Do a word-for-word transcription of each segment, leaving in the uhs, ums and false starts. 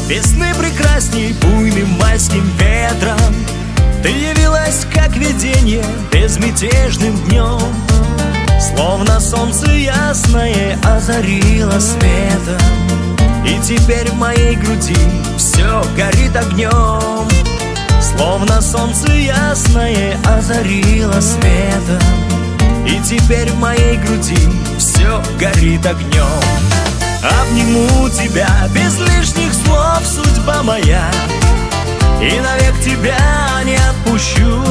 весны прекрасней буйным майским ветром. Ты явилась, как видение, безмятежным днем, словно солнце ясное озарило светом. И теперь в моей груди все горит огнем, словно солнце ясное озарило светом. И теперь в моей груди все горит огнем. Обниму тебя без лишних слов, судьба моя, и навек тебя не отпущу.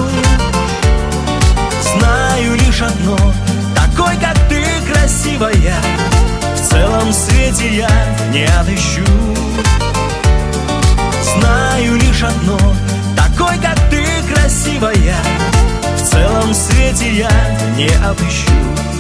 Знаю лишь одно: такой, как ты, красивая, в целом свете я не отыщу. Знаю лишь одно: такой, как ты, красивая, в целом свете я не отыщу.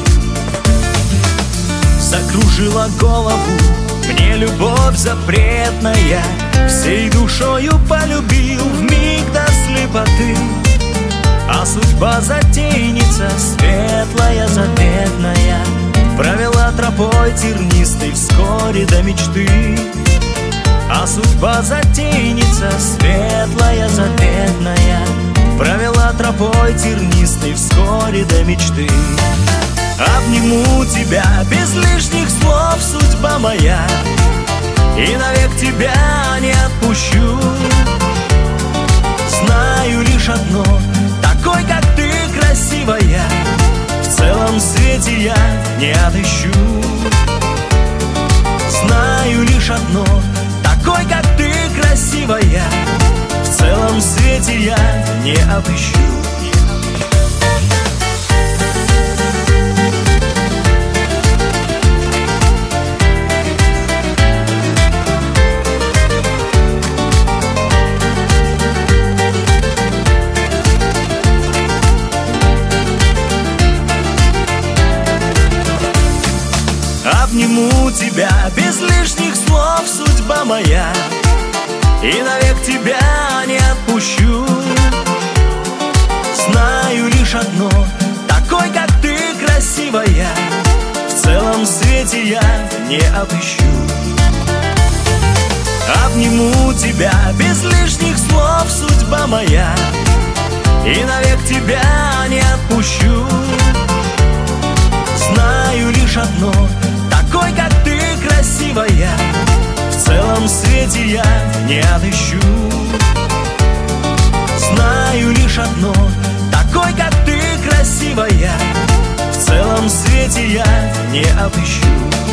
Закружила голову мне любовь запретная, всей душою полюбил вмиг до слепоты. А судьба затейница, светлая, заветная, провела тропой тернистой вскоре до мечты. А судьба затейница, светлая, заветная, провела тропой тернистой вскоре до мечты. Обниму тебя без лишних слов, судьба моя, и навек тебя не отпущу. Знаю лишь одно: такой, как ты, красивая, в целом свете я не отыщу. Знаю лишь одно: такой, как ты, красивая, в целом свете я не отыщу. Обниму тебя без лишних слов, судьба моя, и навек тебя не отпущу. Знаю лишь одно: такой, как ты, красивая, в целом свете я не отыщу. Обниму тебя без лишних слов, судьба моя, и навек тебя не отпущу. Знаю лишь одно: такой, как ты, красивая, в целом свете я не отыщу. Знаю лишь одно: такой, как ты, красивая, в целом свете я не отыщу.